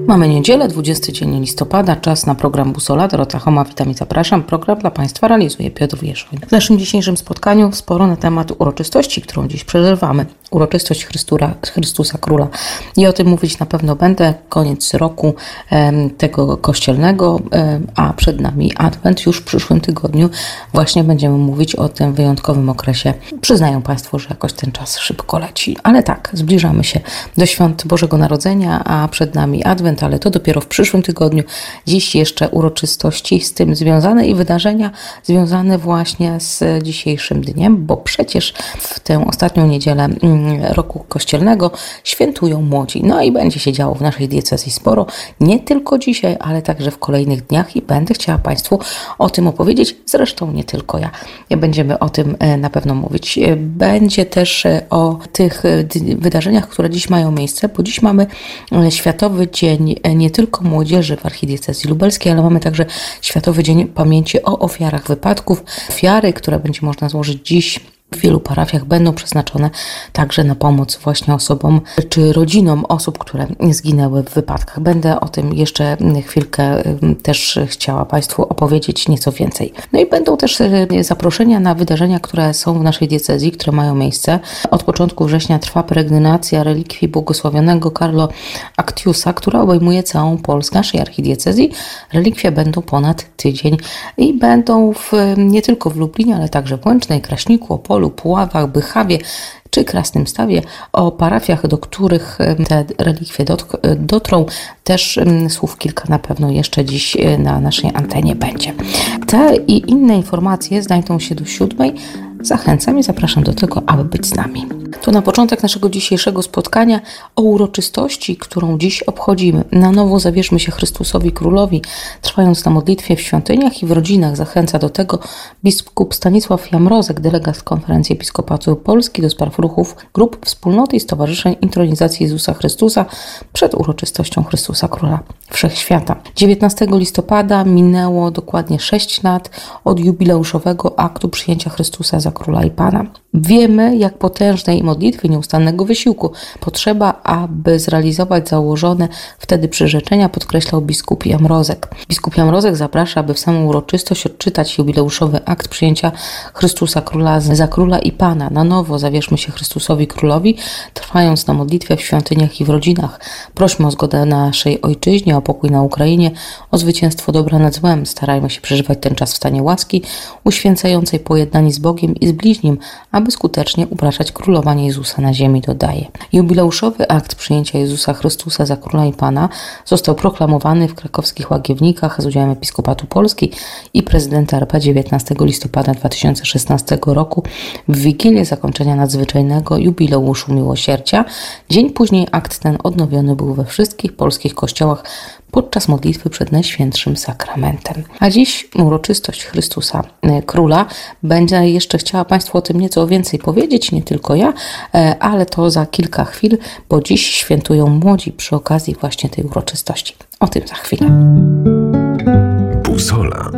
Mamy niedzielę, 20 dzień listopada, czas na program Busola. Dorota Homa, witam i zapraszam. Program dla Państwa realizuje Piotr Wierzchoń. W naszym dzisiejszym spotkaniu sporo na temat uroczystości, którą dziś przeżywamy. Uroczystość Chrystusa Króla. I o tym mówić na pewno będę. Koniec roku tego kościelnego, a przed nami Adwent. Już w przyszłym tygodniu właśnie będziemy mówić o tym wyjątkowym okresie. Przyznają Państwo, że jakoś ten czas szybko leci. Ale tak, zbliżamy się do świąt Bożego Narodzenia, a przed nami Adwent, ale to dopiero w przyszłym tygodniu. Dziś jeszcze uroczystości z tym związane i wydarzenia związane właśnie z dzisiejszym dniem, bo przecież w tę ostatnią niedzielę roku kościelnego świętują młodzi. No i będzie się działo w naszej diecezji sporo, nie tylko dzisiaj, ale także w kolejnych dniach i będę chciała Państwu o tym opowiedzieć, zresztą nie tylko ja. Będziemy o tym na pewno mówić. Będzie też o tych wydarzeniach, które dziś mają miejsce, bo dziś mamy Światowy Dzień nie tylko młodzieży w archidiecezji lubelskiej, ale mamy także Światowy Dzień Pamięci o ofiarach wypadków. Ofiary, które będzie można złożyć dziś w wielu parafiach, będą przeznaczone także na pomoc właśnie osobom czy rodzinom osób, które zginęły w wypadkach. Będę o tym jeszcze chwilkę też chciała Państwu opowiedzieć nieco więcej. No i będą też zaproszenia na wydarzenia, które są w naszej diecezji, które mają miejsce. Od początku września trwa peregrinacja relikwii błogosławionego Carlo Actiusa, która obejmuje całą Polskę naszej archidiecezji. Relikwie będą ponad tydzień i będą nie tylko w Lublinie, ale także w Łęcznej, Kraśniku, Opolu, Puławach, Bychawie czy Krasnym Stawie. O parafiach, do których te relikwie dotrą, też słów kilka na pewno jeszcze dziś na naszej antenie będzie. Te i inne informacje znajdą się do 7:00. Zachęcam i zapraszam do tego, aby być z nami. To na początek naszego dzisiejszego spotkania o uroczystości, którą dziś obchodzimy. Na nowo zawierzmy się Chrystusowi Królowi, trwając na modlitwie w świątyniach i w rodzinach. Zachęca do tego biskup Stanisław Jamrozek, delegat Konferencji Episkopatu Polski do spraw ruchów, grup, wspólnoty i stowarzyszeń intronizacji Jezusa Chrystusa przed uroczystością Chrystusa Króla Wszechświata. 19 listopada minęło dokładnie 6 lat od jubileuszowego aktu przyjęcia Chrystusa za Króla i Pana. Wiemy, jak potężnej modlitwy, nieustannego wysiłku potrzeba, aby zrealizować założone wtedy przyrzeczenia, podkreślał biskup Jamrozek. Biskup Jamrozek zaprasza, aby w samą uroczystość odczytać jubileuszowy akt przyjęcia Chrystusa Króla za Króla i Pana. Na nowo zawierzmy się Chrystusowi Królowi, trwając na modlitwie w świątyniach i w rodzinach. Prośmy o zgodę naszej ojczyźnie, o pokój na Ukrainie, o zwycięstwo dobra nad złem. Starajmy się przeżywać ten czas w stanie łaski, uświęcającej pojednani z Bogiem i z bliźnim, aby skutecznie upraszczać królowanie Jezusa na ziemi, dodaje. Jubileuszowy akt przyjęcia Jezusa Chrystusa za Króla i Pana został proklamowany w krakowskich Łagiewnikach z udziałem Episkopatu Polski i prezydenta RP 19 listopada 2016 roku w Wigilię zakończenia nadzwyczajnego jubileuszu miłosierdzia. Dzień później akt ten odnowiony był we wszystkich polskich kościołach podczas modlitwy przed Najświętszym Sakramentem. A dziś uroczystość Chrystusa Króla. Będę jeszcze chciała Państwu o tym nieco więcej powiedzieć, nie tylko ja, ale to za kilka chwil, bo dziś świętują młodzi przy okazji właśnie tej uroczystości. O tym za chwilę. Busola.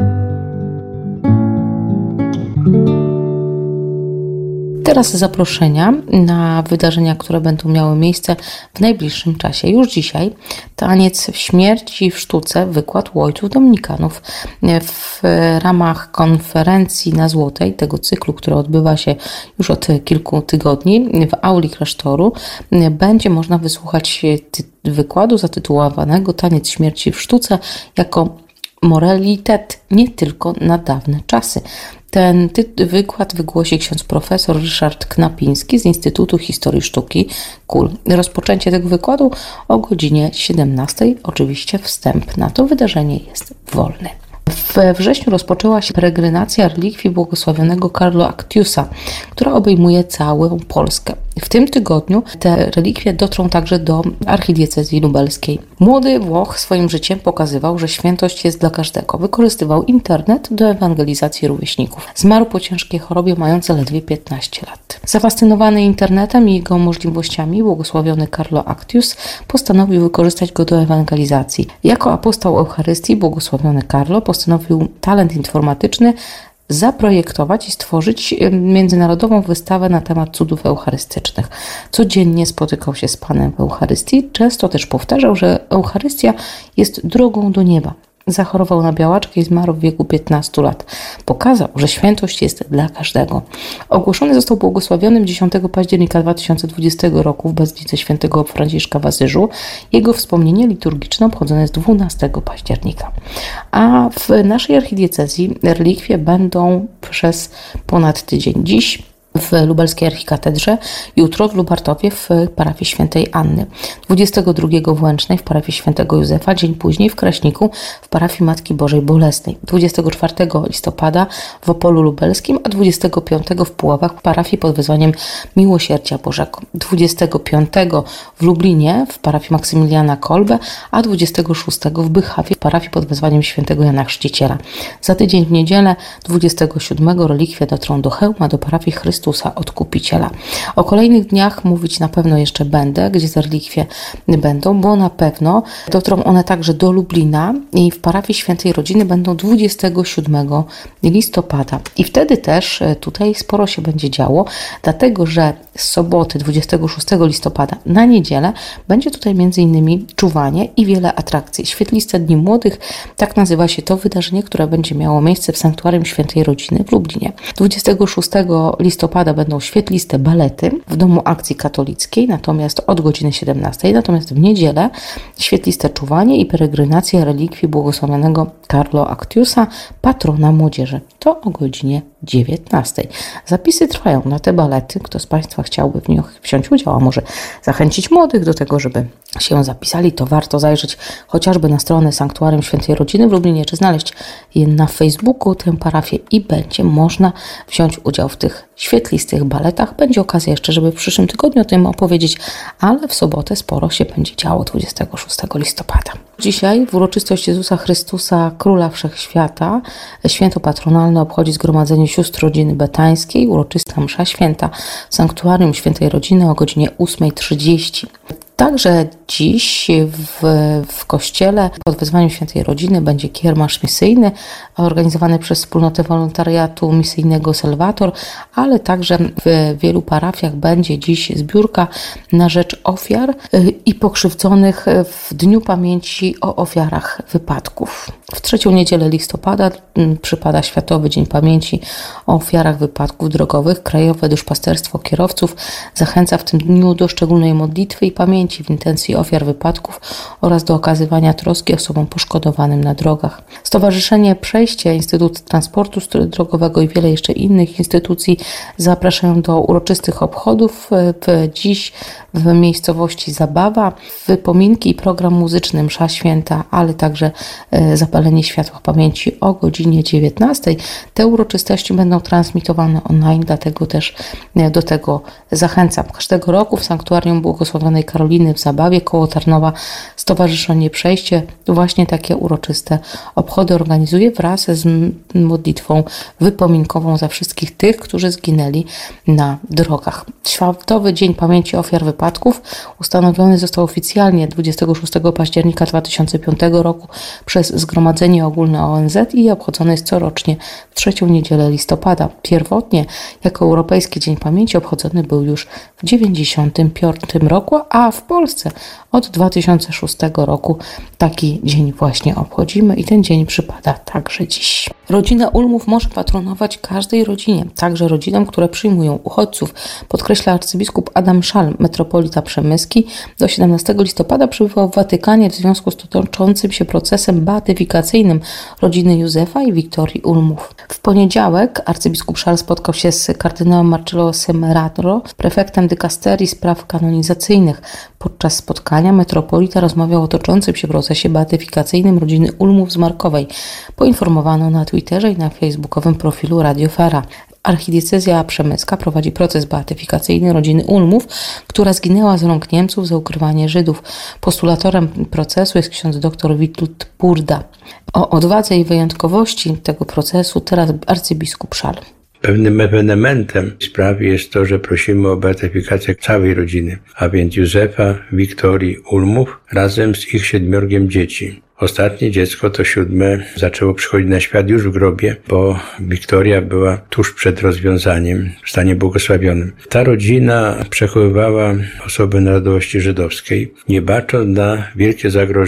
Teraz zaproszenia na wydarzenia, które będą miały miejsce w najbliższym czasie. Już dzisiaj taniec śmierci w sztuce, wykład u ojców dominikanów w ramach konferencji na Złotej, tego cyklu, który odbywa się już od kilku tygodni w auli klasztoru. Będzie można wysłuchać wykładu zatytułowanego Taniec śmierci w sztuce jako moralitet nie tylko na dawne czasy. Ten wykład wygłosi ksiądz profesor Ryszard Knapiński z Instytutu Historii Sztuki KUL. Rozpoczęcie tego wykładu o godzinie 17:00. Oczywiście wstęp na to wydarzenie jest wolny. We wrześniu rozpoczęła się peregrinacja relikwii błogosławionego Carlo Actiusa, która obejmuje całą Polskę. W tym tygodniu te relikwie dotrą także do archidiecezji lubelskiej. Młody Włoch swoim życiem pokazywał, że świętość jest dla każdego. Wykorzystywał internet do ewangelizacji rówieśników. Zmarł po ciężkiej chorobie, mając zaledwie 15 lat. Zafascynowany internetem i jego możliwościami, błogosławiony Carlo Actius postanowił wykorzystać go do ewangelizacji. Jako apostoł Eucharystii, błogosławiony Carlo postanowił talent informatyczny zaprojektować i stworzyć międzynarodową wystawę na temat cudów eucharystycznych. Codziennie spotykał się z Panem w Eucharystii, często też powtarzał, że Eucharystia jest drogą do nieba. Zachorował na białaczkę i zmarł w wieku 15 lat. Pokazał, że świętość jest dla każdego. Ogłoszony został błogosławionym 10 października 2020 roku w Bazylice Świętego Franciszka w Asyżu. Jego wspomnienie liturgiczne obchodzone jest 12 października. A w naszej archidiecezji relikwie będą przez ponad tydzień. Dziś w lubelskiej archikatedrze, jutro w Lubartowie w parafii Świętej Anny, 22 w Łęcznej w parafii Świętego Józefa, dzień później w Kraśniku w parafii Matki Bożej Bolesnej, 24 listopada w Opolu Lubelskim, a 25 w Puławach w parafii pod wezwaniem Miłosierdzia Bożego, 25 w Lublinie w parafii Maksymiliana Kolbe, a 26 w Bychawie w parafii pod wezwaniem Świętego Jana Chrzciciela. Za tydzień w niedzielę 27 relikwie dotrą do Chełma, do parafii Chrystusa Odkupiciela. O kolejnych dniach mówić na pewno jeszcze będę, gdzie te relikwie będą, bo na pewno dotrą one także do Lublina i w parafii Świętej Rodziny będą 27 listopada. I wtedy też tutaj sporo się będzie działo, dlatego że z soboty 26 listopada na niedzielę będzie tutaj m.in. czuwanie i wiele atrakcji. Świetliste Dni Młodych, tak nazywa się to wydarzenie, które będzie miało miejsce w Sanktuarium Świętej Rodziny w Lublinie. 26 listopada będą świetliste balety w Domu Akcji Katolickiej, natomiast od godziny 17, natomiast w niedzielę świetliste czuwanie i peregrynacje relikwii błogosławionego Carlo Actiusa, patrona młodzieży. To o godzinie 19. Zapisy trwają na te balety. Kto z Państwa chciałby w nich wziąć udział, a może zachęcić młodych do tego, żeby się zapisali, to warto zajrzeć chociażby na stronę Sanktuarium Świętej Rodziny w Lublinie, czy znaleźć je na Facebooku, tę parafię, i będzie można wziąć udział w tych świetlistych baletach. Będzie okazja jeszcze, żeby w przyszłym tygodniu o tym opowiedzieć, ale w sobotę sporo się będzie działo 26 listopada. Dzisiaj w uroczystość Jezusa Chrystusa, Króla Wszechświata, święto patronalne obchodzi Zgromadzenie Sióstr Rodziny Betańskiej, uroczysta msza święta w Sanktuarium Świętej Rodziny o godzinie 8:30. Także dziś w kościele pod wezwaniem Świętej Rodziny będzie kiermasz misyjny organizowany przez wspólnotę wolontariatu misyjnego Salvator, ale także w wielu parafiach będzie dziś zbiórka na rzecz ofiar i pokrzywdzonych w Dniu Pamięci o ofiarach wypadków. W trzecią niedzielę listopada przypada Światowy Dzień Pamięci o ofiarach wypadków drogowych. Krajowe Duszpasterstwo Kierowców zachęca w tym dniu do szczególnej modlitwy i pamięci w intencji ofiar wypadków oraz do okazywania troski osobom poszkodowanym na drogach. Stowarzyszenie Przejście, Instytut Transportu Drogowego i wiele jeszcze innych instytucji zapraszają do uroczystych obchodów dziś w miejscowości Zabawa, wypominki i program muzyczny Msza Święta, ale także zapalenie światła pamięci o godzinie 19. Te uroczystości będą transmitowane online, dlatego też do tego zachęcam. Każdego roku w Sanktuarium Błogosławionej Karoliny w Zabawie koło Tarnowa Stowarzyszenie Przejście właśnie takie uroczyste obchody organizuje wraz z modlitwą wypominkową za wszystkich tych, którzy zginęli na drogach. Światowy Dzień Pamięci Ofiar Wypadków ustanowiony został oficjalnie 26 października 2005 roku przez Zgromadzenie Ogólne ONZ i obchodzony jest corocznie w trzecią niedzielę listopada. Pierwotnie jako Europejski Dzień Pamięci obchodzony był już w 1995 roku, a w Polsce od 2006 roku taki dzień właśnie obchodzimy i ten dzień przypada także dziś. Rodzina Ulmów może patronować każdej rodzinie, także rodzinom, które przyjmują uchodźców, podkreśla arcybiskup Adam Szal, metropolita przemyski. Do 17 listopada przebywał w Watykanie w związku z toczącym się procesem beatyfikacyjnym rodziny Józefa i Wiktorii Ulmów. W poniedziałek arcybiskup Szal spotkał się z kardynałem Marcello Semeraro, prefektem dykasterii spraw kanonizacyjnych. Podczas spotkania metropolita rozmawiał o toczącym się procesie beatyfikacyjnym rodziny Ulmów z Markowej. Poinformowano na Twitterze i na facebookowym profilu Radio Fera. Archidiecezja Przemyska prowadzi proces beatyfikacyjny rodziny Ulmów, która zginęła z rąk Niemców za ukrywanie Żydów. Postulatorem procesu jest ksiądz dr Witold Burda. O odwadze i wyjątkowości tego procesu teraz arcybiskup Szal. Pewnym ewenementem sprawy jest to, że prosimy o beatyfikację całej rodziny, a więc Józefa, Wiktorii, Ulmów razem z ich 7 dzieci. Ostatnie dziecko, to 7, zaczęło przychodzić na świat już w grobie, bo Wiktoria była tuż przed rozwiązaniem, w stanie błogosławionym. Ta rodzina przechowywała osoby narodowości żydowskiej, nie bacząc na wielkie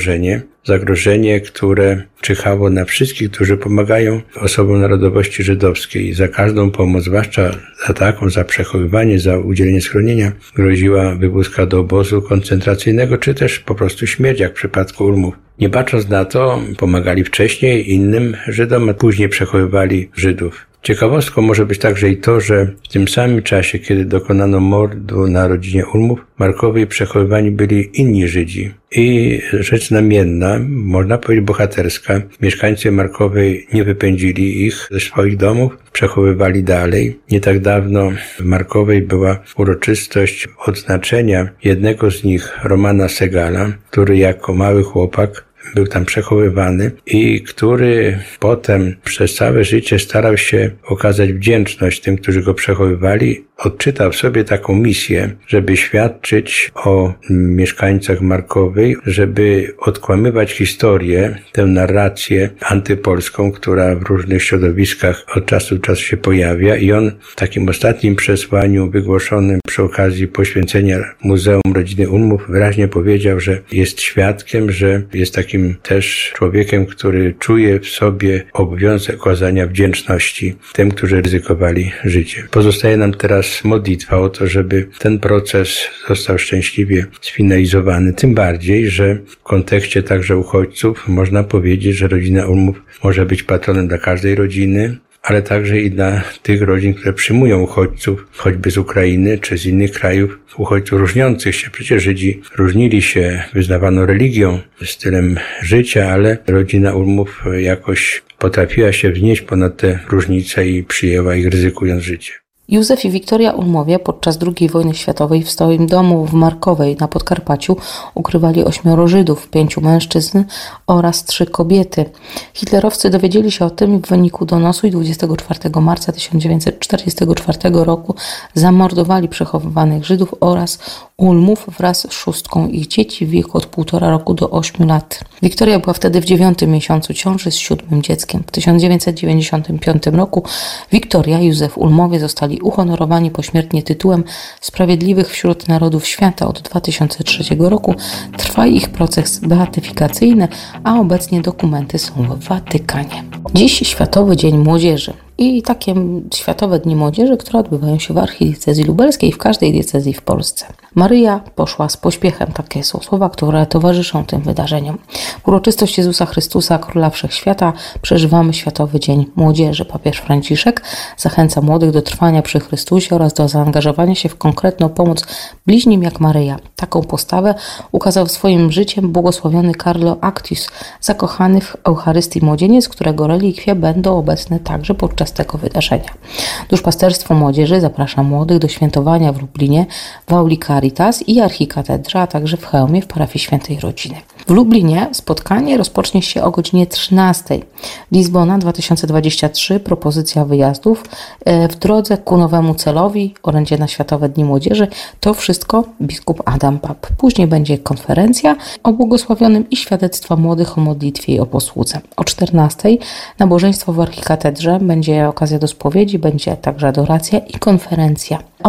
zagrożenie, które czyhało na wszystkich, którzy pomagają osobom narodowości żydowskiej. Za każdą pomoc, zwłaszcza za taką, za przechowywanie, za udzielenie schronienia, groziła wywózka do obozu koncentracyjnego, czy też po prostu śmierć, jak w przypadku Ulmów. Nie bacząc na to, pomagali wcześniej innym Żydom, a później przechowywali Żydów. Ciekawostką może być także i to, że w tym samym czasie, kiedy dokonano mordu na rodzinie Ulmów, Markowej przechowywani byli inni Żydzi. I rzecz znamienna, można powiedzieć bohaterska, mieszkańcy Markowej nie wypędzili ich ze swoich domów, przechowywali dalej. Nie tak dawno w Markowej była uroczystość odznaczenia jednego z nich, Romana Segala, który jako mały chłopak był tam przechowywany i który potem przez całe życie starał się okazać wdzięczność tym, którzy go przechowywali. Odczytał w sobie taką misję, żeby świadczyć o mieszkańcach Markowej, żeby odkłamywać historię, tę narrację antypolską, która w różnych środowiskach od czasu do czasu się pojawia, i on w takim ostatnim przesłaniu wygłoszonym przy okazji poświęcenia Muzeum Rodziny Ulmów wyraźnie powiedział, że jest świadkiem, że jest takim też człowiekiem, który czuje w sobie obowiązek okazania wdzięczności tym, którzy ryzykowali życie. Pozostaje nam teraz modlitwa o to, żeby ten proces został szczęśliwie sfinalizowany. Tym bardziej, że w kontekście także uchodźców można powiedzieć, że rodzina Ulmów może być patronem dla każdej rodziny, ale także i dla tych rodzin, które przyjmują uchodźców, choćby z Ukrainy czy z innych krajów, uchodźców różniących się. Przecież Żydzi różnili się, wyznawano religią, stylem życia, ale rodzina Ulmów jakoś potrafiła się wznieść ponad te różnice i przyjęła ich, ryzykując życie. Józef i Wiktoria Ulmowie podczas II wojny światowej w swoim domu w Markowej na Podkarpaciu ukrywali 8 Żydów, 5 mężczyzn oraz 3 kobiety. Hitlerowcy dowiedzieli się o tym w wyniku donosu i 24 marca 1944 roku zamordowali przechowywanych Żydów oraz Ulmów wraz z 6 ich dzieci w wieku od 1,5 roku do 8 lat. Wiktoria była wtedy w 9. miesiącu ciąży z 7. dzieckiem. W 1995 roku Wiktoria i Józef Ulmowie zostali uhonorowani pośmiertnie tytułem Sprawiedliwych wśród Narodów Świata. Od 2003 roku trwa ich proces beatyfikacyjny, a obecnie dokumenty są w Watykanie. Dziś Światowy Dzień Młodzieży. I takie Światowe Dni Młodzieży, które odbywają się w archidiecezji lubelskiej i w każdej diecezji w Polsce. Maryja poszła z pośpiechem, takie są słowa, które towarzyszą tym wydarzeniom. W uroczystość Jezusa Chrystusa, Króla Wszechświata, przeżywamy Światowy Dzień Młodzieży. Papież Franciszek zachęca młodych do trwania przy Chrystusie oraz do zaangażowania się w konkretną pomoc bliźnim jak Maryja. Taką postawę ukazał swoim życiem błogosławiony Carlo Acutis, zakochany w Eucharystii młodzieniec, którego relikwie będą obecne także podczas tego wydarzenia. Duszpasterstwo Młodzieży zaprasza młodych do świętowania w Lublinie, w Auli Caritas i Archikatedrze, a także w Chełmie w parafii Świętej Rodziny. W Lublinie spotkanie rozpocznie się o godzinie 13. Lizbona 2023, propozycja wyjazdów w drodze ku nowemu celowi, orędzie na Światowe Dni Młodzieży. To wszystko biskup Adam Pap. Później będzie konferencja o błogosławionym i świadectwa młodych o modlitwie i o posłudze. O 14 nabożeństwo w Archikatedrze, będzie okazja do spowiedzi, będzie także adoracja i konferencja. O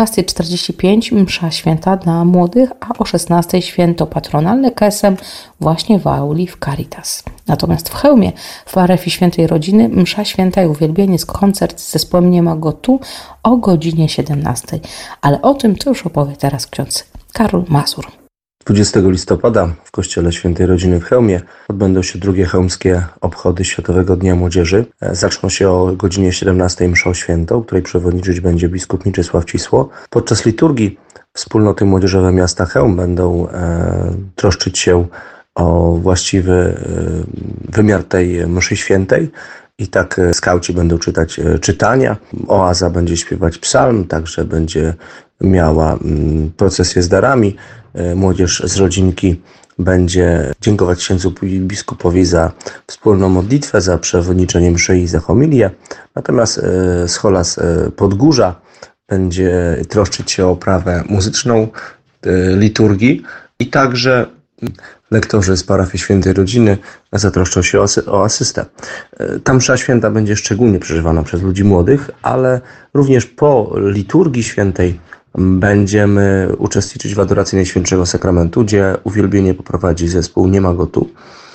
14:45 msza święta dla młodych, a o 16 święto patronalne KSM właśnie w Auli w Caritas. Natomiast w Chełmie, w parafii Świętej Rodziny, msza święta i uwielbieniec, koncert z zespołem Nie ma go tu o godzinie 17. Ale o tym to już opowie teraz ksiądz Karol Mazur. 20 listopada w Kościele Świętej Rodziny w Chełmie odbędą się drugie chełmskie obchody Światowego Dnia Młodzieży. Zaczną się o godzinie 17 mszą świętą, której przewodniczyć będzie biskup Mieczysław Cisło. Podczas liturgii wspólnoty młodzieżowe miasta Chełm będą troszczyć się o właściwy wymiar tej mszy świętej. I tak skauci będą czytać czytania, oaza będzie śpiewać psalm, także będzie miała procesję z darami. Młodzież z rodzinki będzie dziękować księdzu biskupowi za wspólną modlitwę, za przewodniczenie mszy i za homilię. Natomiast scholas Podgórza będzie troszczyć się o oprawę muzyczną liturgii i także lektorzy z parafii Świętej Rodziny zatroszczą się o asystę. Ta msza święta będzie szczególnie przeżywana przez ludzi młodych, ale również po liturgii świętej będziemy uczestniczyć w adoracji Najświętszego Sakramentu, gdzie uwielbienie poprowadzi zespół Nie ma go tu.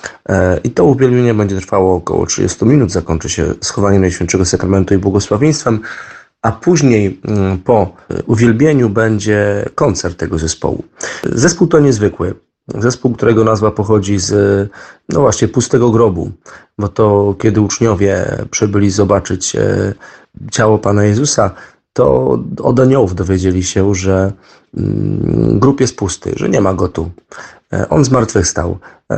I to uwielbienie będzie trwało około 30 minut, zakończy się schowaniem Najświętszego Sakramentu i błogosławieństwem, a później po uwielbieniu będzie koncert tego zespołu. Zespół to niezwykły. Zespół, którego nazwa pochodzi z właśnie pustego grobu, bo to kiedy uczniowie przybyli zobaczyć ciało Pana Jezusa, to od aniołów dowiedzieli się, że grób jest pusty, że nie ma go tu. On zmartwychwstał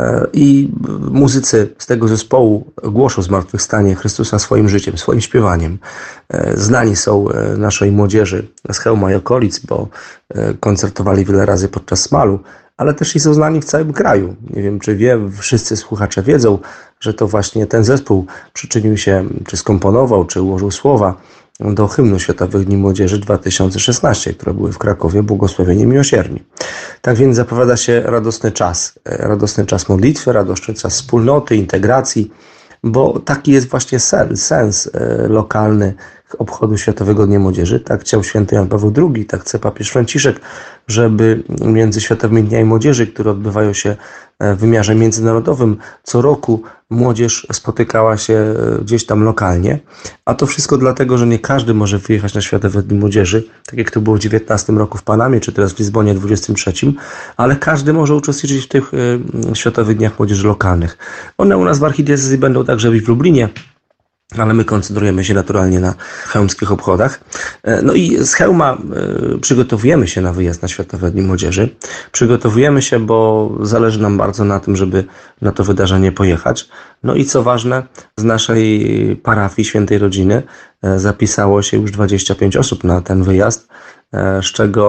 i muzycy z tego zespołu głoszą zmartwychwstanie Chrystusa swoim życiem, swoim śpiewaniem. Znani są naszej młodzieży z Chełma i okolic, bo koncertowali wiele razy podczas Smalu, ale też i są znani w całym kraju. Nie wiem, czy wszyscy słuchacze wiedzą, że to właśnie ten zespół przyczynił się, czy skomponował, czy ułożył słowa do hymnu Światowych Dni Młodzieży 2016, które były w Krakowie, Błogosławieni Miłosierni. Tak więc zapowiada się radosny czas modlitwy, radosny czas wspólnoty, integracji, bo taki jest właśnie sens lokalny obchodu Światowego Dnia Młodzieży. Tak chciał święty Jan Paweł II, tak chce papież Franciszek, żeby między Światowymi Dniami Młodzieży, które odbywają się w wymiarze międzynarodowym, co roku młodzież spotykała się gdzieś tam lokalnie. A to wszystko dlatego, że nie każdy może wyjechać na Światowe Dni Młodzieży, tak jak to było w 19 roku w Panamie, czy teraz w Lizbonie w 23, ale każdy może uczestniczyć w tych Światowych Dniach Młodzieży lokalnych. One u nas w archidiecezji będą także w Lublinie, ale my koncentrujemy się naturalnie na chełmskich obchodach. No i z Chełma przygotowujemy się na wyjazd na Światowe Dni Młodzieży. Przygotowujemy się, bo zależy nam bardzo na tym, żeby na to wydarzenie pojechać. No i co ważne, z naszej parafii Świętej Rodziny zapisało się już 25 osób na ten wyjazd, z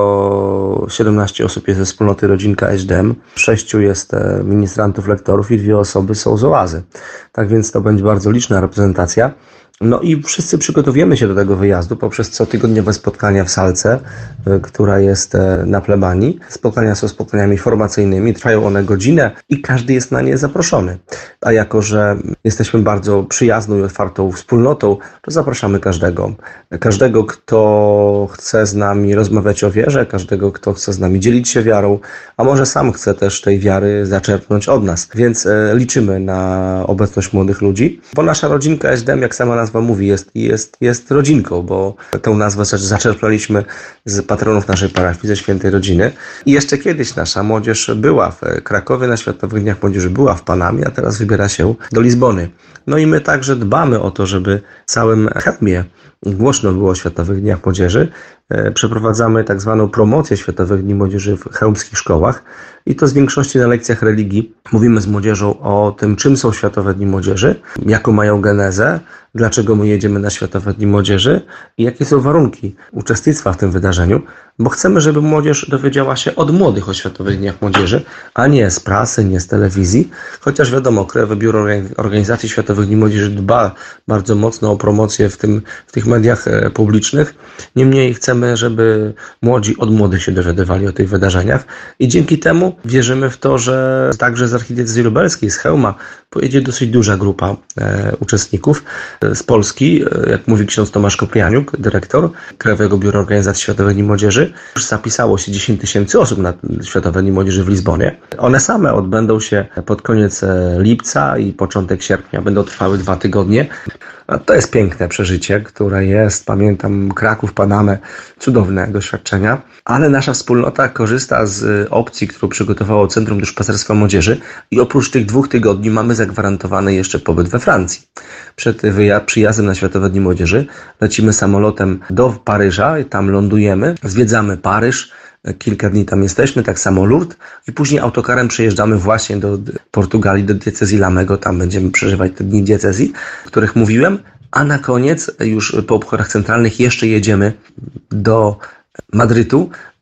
czego 17 osób jest ze wspólnoty Rodzinka SDM, 6 jest ministrantów, lektorów i 2 osoby są z Oazy. Tak więc to będzie bardzo liczna reprezentacja. No i wszyscy przygotowujemy się do tego wyjazdu poprzez cotygodniowe spotkania w salce, która jest na plebanii. Spotkania są spotkaniami formacyjnymi, trwają one godzinę i każdy jest na nie zaproszony. A jako, że jesteśmy bardzo przyjazną i otwartą wspólnotą, to zapraszamy każdego. Każdego, kto chce z nami rozmawiać o wierze, każdego, kto chce z nami dzielić się wiarą, a może sam chce też tej wiary zaczerpnąć od nas. Więc liczymy na obecność młodych ludzi, bo nasza rodzinka SDM, jak sama nazwa mówi, jest rodzinką, bo tę nazwę zaczerpnęliśmy z patronów naszej parafii, ze Świętej Rodziny. I jeszcze kiedyś nasza młodzież była w Krakowie na Światowych Dniach Młodzieży, była w Panamie, a teraz wybiera się do Lizbony. No i my także dbamy o to, żeby w całym Chełmie głośno było o Światowych Dniach Młodzieży. Przeprowadzamy tak zwaną promocję Światowych Dni Młodzieży w chełmskich szkołach i to z większości na lekcjach religii. Mówimy z młodzieżą o tym, czym są Światowe Dni Młodzieży, jaką mają genezę, dlaczego my jedziemy na Światowe Dni Młodzieży i jakie są warunki uczestnictwa w tym wydarzeniu, bo chcemy, żeby młodzież dowiedziała się od młodych o Światowych Dniach Młodzieży, a nie z prasy, nie z telewizji, chociaż wiadomo, Krajowe Biuro Organizacji Światowych Dni Młodzieży dba bardzo mocno o promocję w tych mediach publicznych. Niemniej chcemy, żeby młodzi od młodych się dowiadywali o tych wydarzeniach i dzięki temu wierzymy w to, że także z archidiecezji lubelskiej, z Chełma pojedzie dosyć duża grupa uczestników z Polski, jak mówi ksiądz Tomasz Koprianiuk, dyrektor Krajowego Biura Organizacji Światowych Dni Młodzieży. Już zapisało się 10 000 osób na Światowe Dni Młodzieży w Lizbonie. One same odbędą się pod koniec lipca i początek sierpnia. Będą trwały 2 tygodnie. To jest piękne przeżycie, które jest, pamiętam Kraków, Panamę, cudowne doświadczenia, ale nasza wspólnota korzysta z opcji, którą przygotowało Centrum Duszpasterstwa Młodzieży i oprócz tych 2 tygodni mamy zagwarantowany jeszcze pobyt we Francji. Przed przyjazdem na Światowe Dni Młodzieży lecimy samolotem do Paryża i tam lądujemy, zwiedzamy Paryż, kilka dni tam jesteśmy, tak samo Lourdes i później autokarem przejeżdżamy właśnie do Portugalii, do diecezji Lamego, tam będziemy przeżywać te dni diecezji, o których mówiłem, a na koniec już po obchodach centralnych jeszcze jedziemy do Madrytu,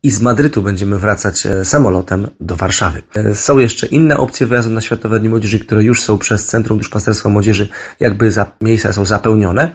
i z Madrytu będziemy wracać samolotem do Warszawy. Są jeszcze inne opcje wyjazdu na Światowe Dni Młodzieży, które już są przez Centrum Duszpasterstwa Młodzieży, jakby miejsca są zapełnione,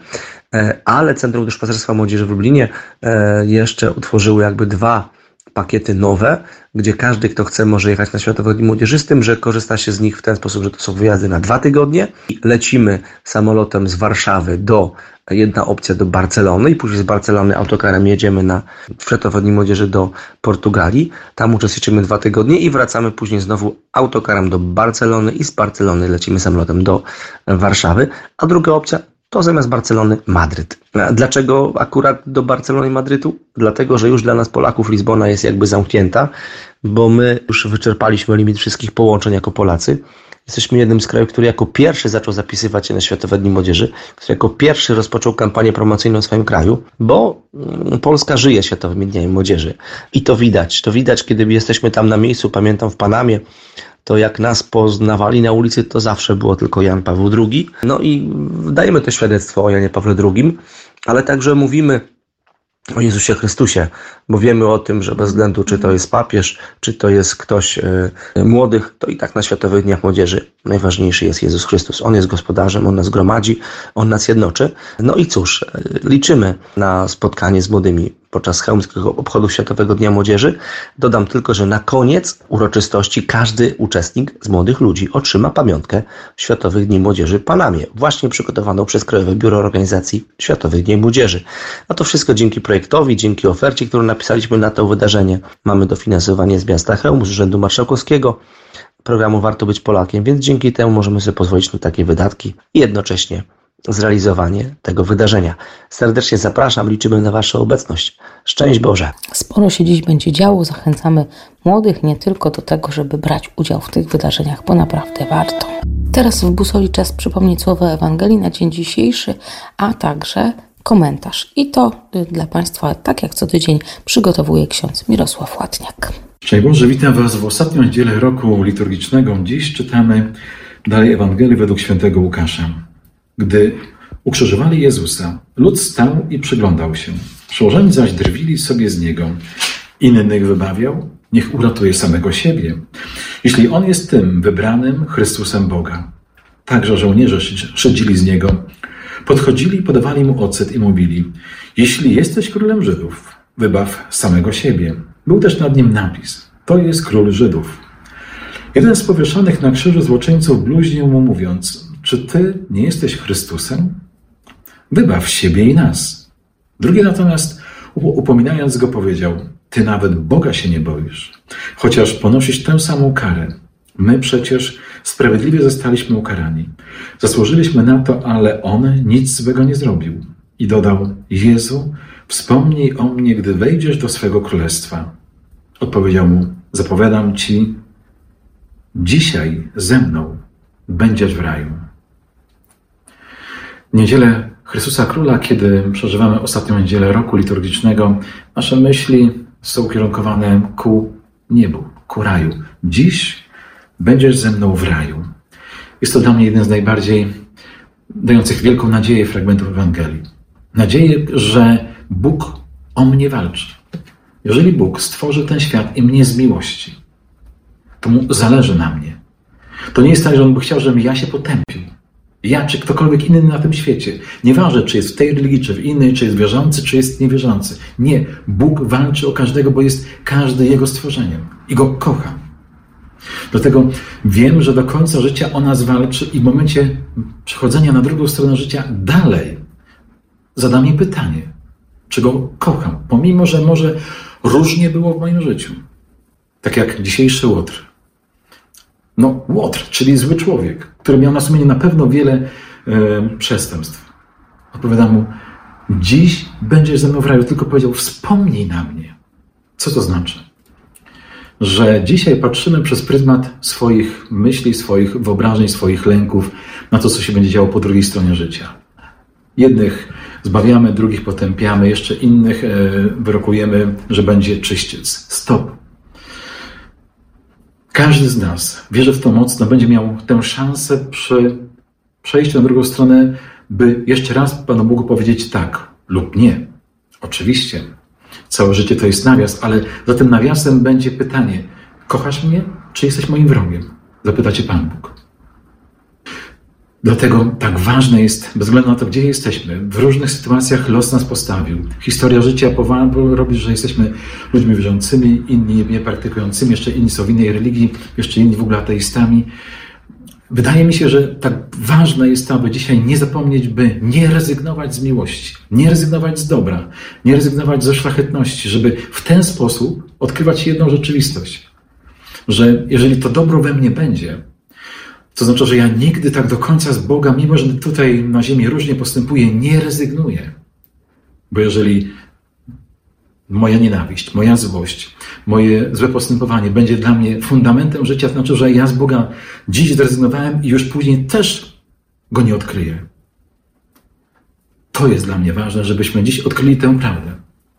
ale Centrum Duszpasterstwa Młodzieży w Lublinie jeszcze utworzyło jakby 2 pakiety nowe, gdzie każdy, kto chce, może jechać na Światowe Dni Młodzieży, z tym, że korzysta się z nich w ten sposób, że to są wyjazdy na 2 tygodnie. Lecimy samolotem z Warszawy jedna opcja do Barcelony i później z Barcelony autokarem jedziemy na Światowe Dni Młodzieży do Portugalii. Tam uczestniczymy 2 tygodnie i wracamy później znowu autokarem do Barcelony i z Barcelony lecimy samolotem do Warszawy. A druga opcja to zamiast Barcelony Madryt. Dlaczego akurat do Barcelony i Madrytu? Dlatego, że już dla nas Polaków Lizbona jest jakby zamknięta, bo my już wyczerpaliśmy limit wszystkich połączeń jako Polacy. Jesteśmy jednym z krajów, który jako pierwszy zaczął zapisywać się na Światowe Dni Młodzieży, który jako pierwszy rozpoczął kampanię promocyjną w swoim kraju, bo Polska żyje Światowymi Dniami Młodzieży. I to widać, kiedy jesteśmy tam na miejscu. Pamiętam w Panamie, to jak nas poznawali na ulicy, to zawsze było tylko Jan Paweł II. No i dajemy to świadectwo o Janie Pawle II, ale także mówimy o Jezusie Chrystusie, bo wiemy o tym, że bez względu czy to jest papież, czy to jest ktoś młodych, to i tak na Światowych Dniach Młodzieży najważniejszy jest Jezus Chrystus. On jest gospodarzem, On nas gromadzi, On nas jednoczy. No i cóż, liczymy na spotkanie z młodymi podczas chełmskich obchodów Światowego Dnia Młodzieży. Dodam tylko, że na koniec uroczystości każdy uczestnik z młodych ludzi otrzyma pamiątkę Światowych Dni Młodzieży w Panamie, właśnie przygotowaną przez Krajowe Biuro Organizacji Światowych Dni Młodzieży. A to wszystko dzięki projektowi, dzięki ofercie, którą napisaliśmy na to wydarzenie. Mamy dofinansowanie z miasta Chełm, z Urzędu Marszałkowskiego, programu Warto Być Polakiem, więc dzięki temu możemy sobie pozwolić na takie wydatki i jednocześnie zrealizowanie tego wydarzenia. Serdecznie zapraszam, liczymy na Waszą obecność. Szczęść Boże! Sporo się dziś będzie działo. Zachęcamy młodych nie tylko do tego, żeby brać udział w tych wydarzeniach, bo naprawdę warto. Teraz w Busoli czas przypomnieć słowa Ewangelii na dzień dzisiejszy, a także komentarz. I to dla Państwa, tak jak co tydzień, przygotowuje ksiądz Mirosław Łatniak. Szczęść Boże, witam Was w ostatnią niedzielę roku liturgicznego. Dziś czytamy dalej Ewangelię według świętego Łukasza. Gdy ukrzyżowali Jezusa, lud stał i przyglądał się. Przełożeni zaś drwili sobie z Niego. Innych wybawiał, niech uratuje samego siebie, jeśli On jest tym wybranym Chrystusem Boga. Także żołnierze szydzili z Niego. Podchodzili, podawali Mu ocet i mówili: jeśli jesteś królem Żydów, wybaw samego siebie. Był też nad nim napis: to jest król Żydów. Jeden z powieszonych na krzyżu złoczyńców bluźnił mu, mówiąc: czy ty nie jesteś Chrystusem? Wybaw siebie i nas. Drugi natomiast, upominając go, powiedział: ty nawet Boga się nie boisz, chociaż ponosisz tę samą karę. My przecież sprawiedliwie zostaliśmy ukarani. Zasłużyliśmy na to, ale on nic złego nie zrobił. I dodał: Jezu, wspomnij o mnie, gdy wejdziesz do swego królestwa. Odpowiedział mu: zapowiadam ci, dzisiaj ze mną będziesz w raju. Niedzielę Chrystusa Króla, kiedy przeżywamy ostatnią niedzielę roku liturgicznego, nasze myśli są ukierunkowane ku niebu, ku raju. Dziś będziesz ze mną w raju. Jest to dla mnie jeden z najbardziej dających wielką nadzieję fragmentów Ewangelii. Nadzieję, że Bóg o mnie walczy. Jeżeli Bóg stworzy ten świat i mnie z miłości, to Mu zależy na mnie. To nie jest tak, że On by chciał, żebym ja się potępił. Ja czy ktokolwiek inny na tym świecie. Nieważne, czy jest w tej religii, czy w innej, czy jest wierzący, czy jest niewierzący. Nie. Bóg walczy o każdego, bo jest każdy Jego stworzeniem. I Go kocha. Dlatego wiem, że do końca życia o nas walczy i w momencie przechodzenia na drugą stronę życia dalej zada mi pytanie, czy Go kocham, pomimo, że może różnie było w moim życiu. Tak jak dzisiejszy Łotr. No, Łotr, czyli zły człowiek, który miał na sumieniu na pewno wiele przestępstw. Odpowiadam mu: dziś będziesz ze mną w raju, tylko powiedział: wspomnij na mnie. Co to znaczy? Że dzisiaj patrzymy przez pryzmat swoich myśli, swoich wyobrażeń, swoich lęków na to, co się będzie działo po drugiej stronie życia. Jednych zbawiamy, drugich potępiamy, jeszcze innych wyrokujemy, że będzie czyściec. Stop. Każdy z nas, wierzę w to mocno, będzie miał tę szansę przy przejściu na drugą stronę, by jeszcze raz Panu Bogu powiedzieć tak lub nie. Oczywiście. Całe życie to jest nawias, ale za tym nawiasem będzie pytanie: kochasz mnie, czy jesteś moim wrogiem? Zapyta cię Pan Bóg. Dlatego tak ważne jest, bez względu na to, gdzie jesteśmy, w różnych sytuacjach los nas postawił. Historia życia robi, że jesteśmy ludźmi wierzącymi, inni niepraktykującymi, jeszcze inni są w innej religii, jeszcze inni w ogóle ateistami. Wydaje mi się, że tak ważne jest to, aby dzisiaj nie zapomnieć, by nie rezygnować z miłości, nie rezygnować z dobra, nie rezygnować ze szlachetności, żeby w ten sposób odkrywać jedną rzeczywistość, że jeżeli to dobro we mnie będzie, to znaczy, że ja nigdy tak do końca z Boga, mimo że tutaj na ziemi różnie postępuję, nie rezygnuję. Bo jeżeli moja nienawiść, moja złość, moje złe postępowanie będzie dla mnie fundamentem życia, to znaczy, że ja z Boga dziś zrezygnowałem i już później też Go nie odkryję. To jest dla mnie ważne, żebyśmy dziś odkryli tę prawdę.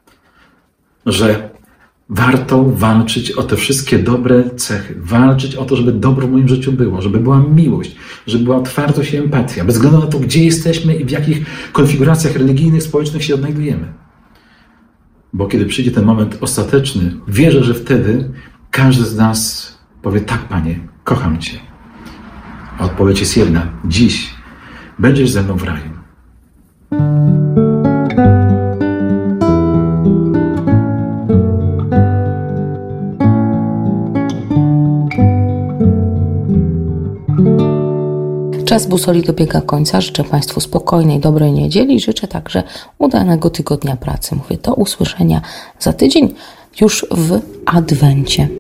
Że warto walczyć o te wszystkie dobre cechy. Walczyć o to, żeby dobro w moim życiu było, żeby była miłość, żeby była otwartość i empatia. Bez względu na to, gdzie jesteśmy i w jakich konfiguracjach religijnych, społecznych się odnajdujemy. Bo kiedy przyjdzie ten moment ostateczny, wierzę, że wtedy każdy z nas powie: tak, Panie, kocham Cię. A odpowiedź jest jedna: dziś będziesz ze mną w raju. Czas busoli dobiega końca. Życzę Państwu spokojnej, dobrej niedzieli. Życzę także udanego tygodnia pracy. Mówię, do usłyszenia za tydzień już w Adwencie.